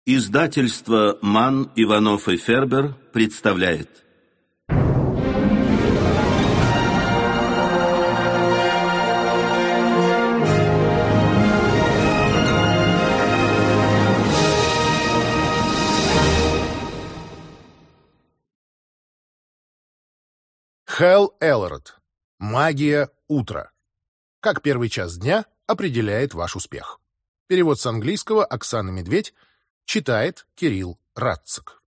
Издательство «Манн, Иванов и Фербер» представляет. Хэл Элрод. Магия утра. Как первый час дня определяет ваш успех. Перевод с английского Оксана Медведь. Читает Кирилл Радцик.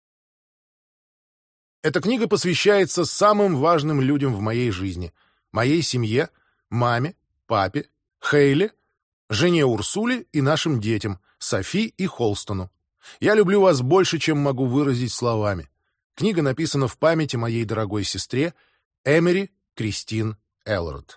Эта книга посвящается самым важным людям в моей жизни. Моей семье, маме, папе, Хейле, жене Урсуле и нашим детям, Софи и Холстону. Я люблю вас больше, чем могу выразить словами. Книга написана в памяти моей дорогой сестре Эмери Кристин Элрод.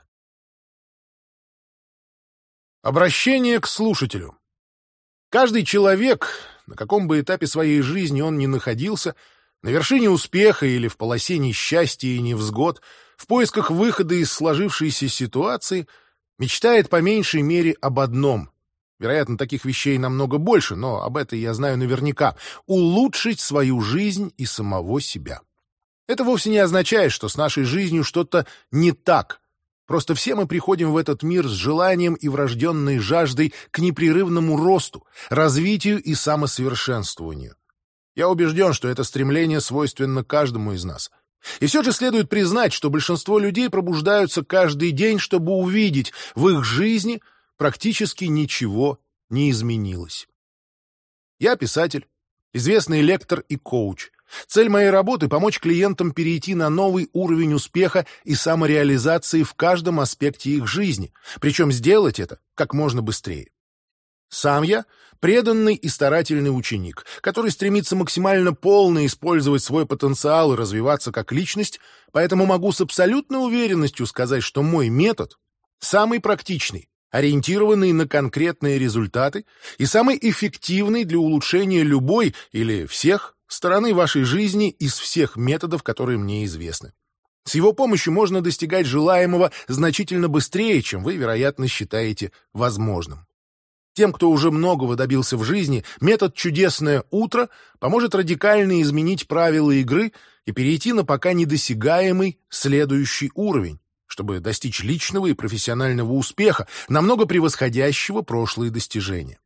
Обращение к слушателю. Каждый человек, на каком бы этапе своей жизни он ни находился, на вершине успеха или в полосе несчастья и невзгод, в поисках выхода из сложившейся ситуации, мечтает по меньшей мере об одном. Вероятно, таких вещей намного больше, но об этом я знаю наверняка — улучшить свою жизнь и самого себя. Это вовсе не означает, что с нашей жизнью что-то не так. Просто все мы приходим в этот мир с желанием и врожденной жаждой к непрерывному росту, развитию и самосовершенствованию. Я убежден, что это стремление свойственно каждому из нас. И все же следует признать, что большинство людей пробуждаются каждый день, чтобы увидеть, в их жизни практически ничего не изменилось. Я писатель, известный лектор и коуч. Цель моей работы — помочь клиентам перейти на новый уровень успеха и самореализации в каждом аспекте их жизни, причем сделать это как можно быстрее. Сам я — преданный и старательный ученик, который стремится максимально полно использовать свой потенциал и развиваться как личность, поэтому могу с абсолютной уверенностью сказать, что мой метод самый практичный, ориентированный на конкретные результаты и самый эффективный для улучшения любой или всех стороны вашей жизни из всех методов, которые мне известны. С его помощью можно достигать желаемого значительно быстрее, чем вы, вероятно, считаете возможным. Тем, кто уже многого добился в жизни, метод «Чудесное утро» поможет радикально изменить правила игры и перейти на пока недосягаемый следующий уровень, чтобы достичь личного и профессионального успеха, намного превосходящего прошлые достижения.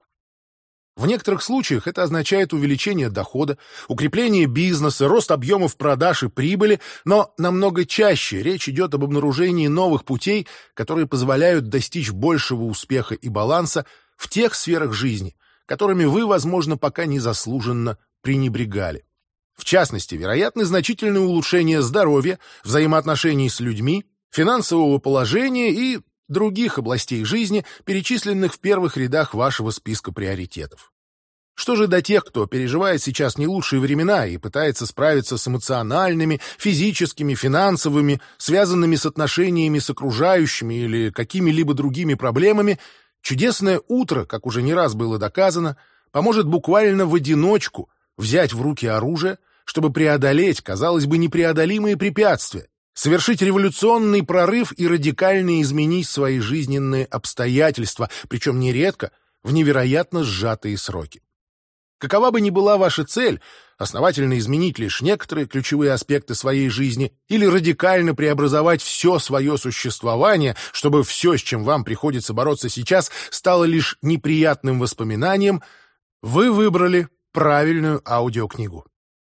В некоторых случаях это означает увеличение дохода, укрепление бизнеса, рост объемов продаж и прибыли, но намного чаще речь идет об обнаружении новых путей, которые позволяют достичь большего успеха и баланса в тех сферах жизни, которыми вы, возможно, пока незаслуженно пренебрегали. В частности, вероятны значительные улучшения здоровья, взаимоотношений с людьми, финансового положения и других областей жизни, перечисленных в первых рядах вашего списка приоритетов. Что же до тех, кто переживает сейчас не лучшие времена и пытается справиться с эмоциональными, физическими, финансовыми, связанными с отношениями с окружающими или какими-либо другими проблемами, «Чудесное утро», как уже не раз было доказано, поможет буквально в одиночку взять в руки оружие, чтобы преодолеть, казалось бы, непреодолимые препятствия, совершить революционный прорыв и радикально изменить свои жизненные обстоятельства, причем нередко в невероятно сжатые сроки. Какова бы ни была ваша цель, основательно изменить лишь некоторые ключевые аспекты своей жизни или радикально преобразовать все свое существование, чтобы все, с чем вам приходится бороться сейчас, стало лишь неприятным воспоминанием, вы выбрали правильную аудиокнигу.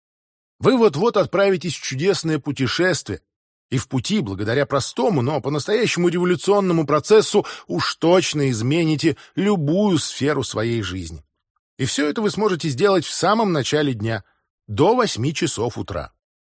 Вы вот-вот отправитесь в чудесное путешествие, и в пути, благодаря простому, но по-настоящему революционному процессу, уж точно измените любую сферу своей жизни. И все это вы сможете сделать в самом начале дня, до 8 часов утра.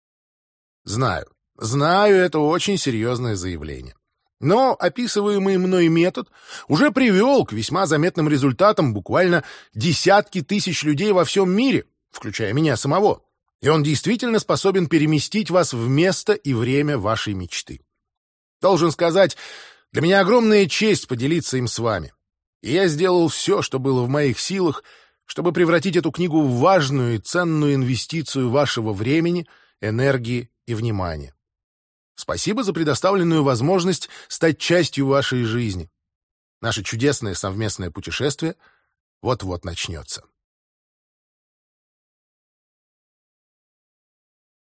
Знаю, это очень серьезное заявление. Но описываемый мной метод уже привел к весьма заметным результатам буквально десятки тысяч людей во всем мире, включая меня самого. И он действительно способен переместить вас в место и время вашей мечты. Должен сказать, для меня огромная честь поделиться им с вами. И я сделал все, что было в моих силах, чтобы превратить эту книгу в важную и ценную инвестицию вашего времени, энергии и внимания. Спасибо за предоставленную возможность стать частью вашей жизни. Наше чудесное совместное путешествие вот-вот начнется.